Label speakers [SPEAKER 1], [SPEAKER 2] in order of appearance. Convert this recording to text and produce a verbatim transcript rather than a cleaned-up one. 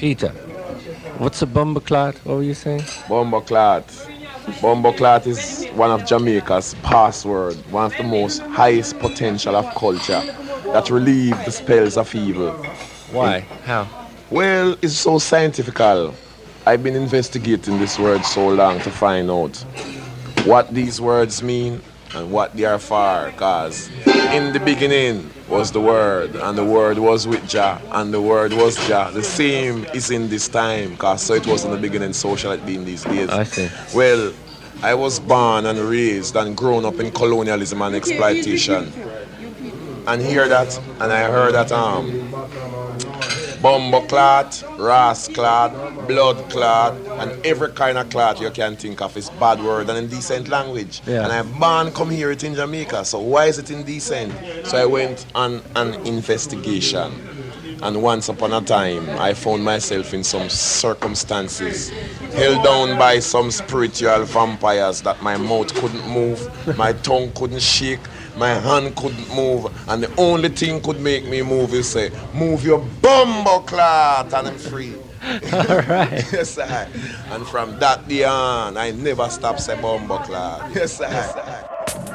[SPEAKER 1] Peter, what's a bumbleclot? What were you saying?
[SPEAKER 2] Bumbleclot. Bumbleclot is one of Jamaica's password, one of the most highest potential of culture that relieve the spells of evil.
[SPEAKER 1] Why? How?
[SPEAKER 2] Well, it's so scientifical. I've been investigating this word so long to find out what these words mean and what they are for. Cause in the beginning was the word, and the word was with Jah, and the word was Jah. The same is in this time, cause so it was in the beginning, so shall it be in these days.
[SPEAKER 1] I see.
[SPEAKER 2] Well, I was born and raised and grown up in colonialism and exploitation. And hear that, and I heard that um bumbleclot, rasclot, blood clot, and every kind of clot you can think of is bad word and indecent language.
[SPEAKER 1] Yeah.
[SPEAKER 2] And I'm born come here it in Jamaica, so why is it indecent? So I went on an investigation. And once upon a time, I found myself in some circumstances, held down by some spiritual vampires that my mouth couldn't move, my tongue couldn't shake, my hand couldn't move, and the only thing could make me move is say, move your bumbleclot, and I'm free.
[SPEAKER 1] All right.
[SPEAKER 2] Yes, I. And from that day on, I never stopped say bumbleclot. Yes, I. Yes, I.